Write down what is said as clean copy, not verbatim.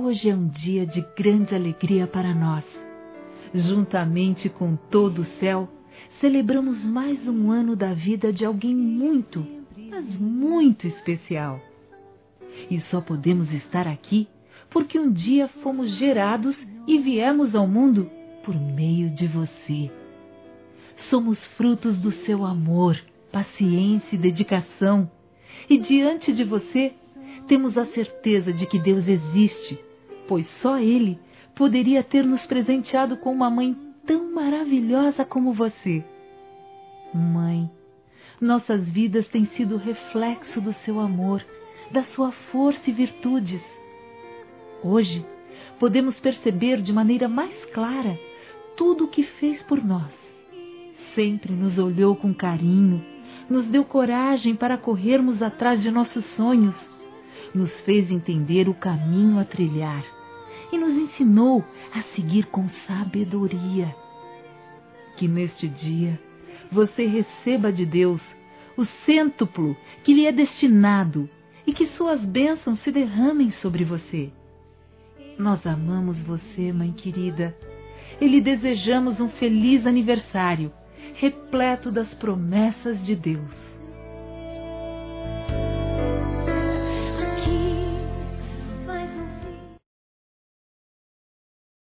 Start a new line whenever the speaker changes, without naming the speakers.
Hoje é um dia de grande alegria para nós. Juntamente com todo o céu, celebramos mais um ano da vida de alguém muito, mas muito especial. E só podemos estar aqui porque um dia fomos gerados e viemos ao mundo por meio de você. Somos frutos do seu amor, paciência e dedicação. E diante de você, temos a certeza de que Deus existe, pois só Ele poderia ter nos presenteado com uma mãe tão maravilhosa como você. Mãe, nossas vidas têm sido reflexo do seu amor, da sua força e virtudes. Hoje, podemos perceber de maneira mais clara tudo o que fez por nós. Sempre nos olhou com carinho, nos deu coragem para corrermos atrás de nossos sonhos, nos fez entender o caminho a trilhar e nos ensinou a seguir com sabedoria. Que neste dia você receba de Deus o cêntuplo que lhe é destinado e que suas bênçãos se derramem sobre você. Nós amamos você, mãe querida, e lhe desejamos um feliz aniversário, repleto das promessas de Deus.